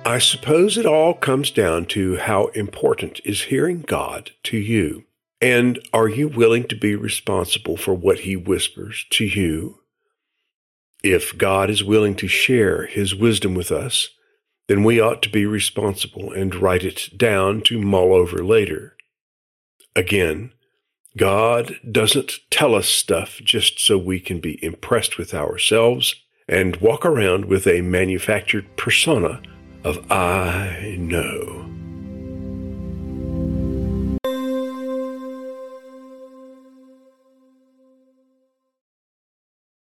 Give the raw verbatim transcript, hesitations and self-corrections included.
I suppose it all comes down to how important is hearing God to you. And are you willing to be responsible for what he whispers to you? If God is willing to share his wisdom with us, then we ought to be responsible and write it down to mull over later. Again, God doesn't tell us stuff just so we can be impressed with ourselves and walk around with a manufactured persona of I know.